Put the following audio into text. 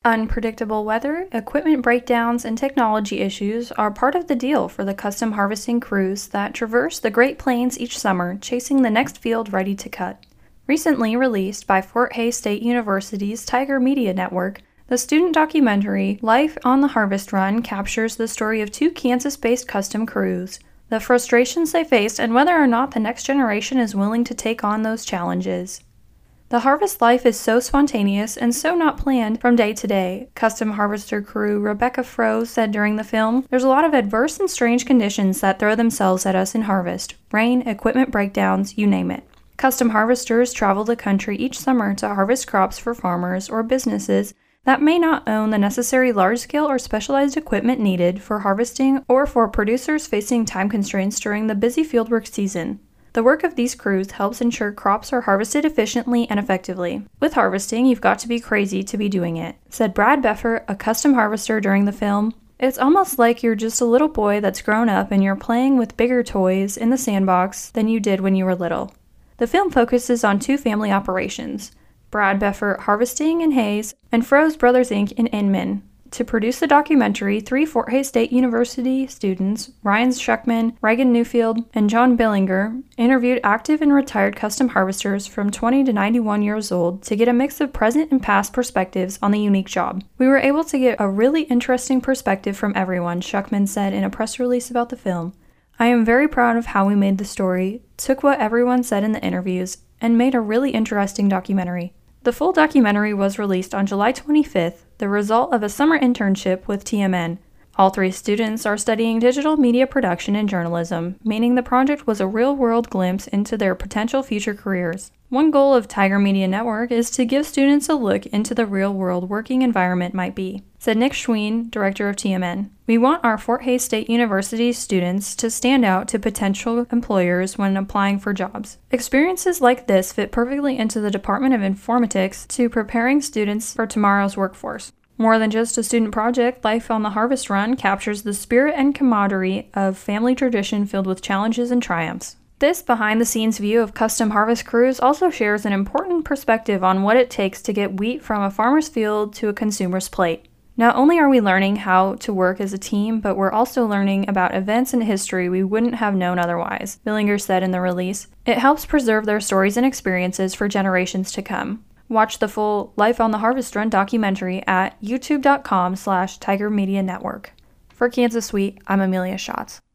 Unpredictable weather, equipment breakdowns, and technology issues are part of the deal for the custom harvesting crews that traverse the Great Plains each summer, chasing the next field ready to cut. Recently released by Fort Hays State University's Tiger Media Network, the student documentary Life on the Harvest Run captures the story of two Kansas-based custom crews, the frustrations they faced, and whether or not the next generation is willing to take on those challenges. The harvest life is so spontaneous and so not planned from day to day, custom harvester crew Rebecca Froh said during the film. There's a lot of adverse and strange conditions that throw themselves at us in harvest: rain, equipment breakdowns, you name it. Custom harvesters travel the country each summer to harvest crops for farmers or businesses that may not own the necessary large-scale or specialized equipment needed for harvesting, or for producers facing time constraints during the busy fieldwork season. The work of these crews helps ensure crops are harvested efficiently and effectively. With harvesting, you've got to be crazy to be doing it, said Brad Beffert, a custom harvester during the film. It's almost like you're just a little boy that's grown up and you're playing with bigger toys in the sandbox than you did when you were little. The film focuses on two family operations, Brad Beffert Harvesting in Hays and Froh's Brothers Inc. in Inman. To produce the documentary, 3 Fort Hays State University students, Ryan Schuckman, Reagan Newfield, and John Billinger, interviewed active and retired custom harvesters from 20 to 91 years old to get a mix of present and past perspectives on the unique job. We were able to get a really interesting perspective from everyone, Schuckman said in a press release about the film. I am very proud of how we made the story, took what everyone said in the interviews, and made a really interesting documentary. The full documentary was released on July 25th, the result of a summer internship with TMN. All 3 students are studying digital media production and journalism, meaning the project was a real-world glimpse into their potential future careers. One goal of Tiger Media Network is to give students a look into the real-world working environment might be, said Nick Schween, director of TMN. We want our Fort Hays State University students to stand out to potential employers when applying for jobs. Experiences like this fit perfectly into the Department of Informatics to preparing students for tomorrow's workforce. More than just a student project, Life on the Harvest Run captures the spirit and camaraderie of family tradition filled with challenges and triumphs. This behind-the-scenes view of custom harvest crews also shares an important perspective on what it takes to get wheat from a farmer's field to a consumer's plate. Not only are we learning how to work as a team, but we're also learning about events in history we wouldn't have known otherwise, Billinger said in the release. It helps preserve their stories and experiences for generations to come. Watch the full Life on the Harvest Run documentary at youtube.com/Tiger Media Network. For Kansas Wheat, I'm Amelia Schatz.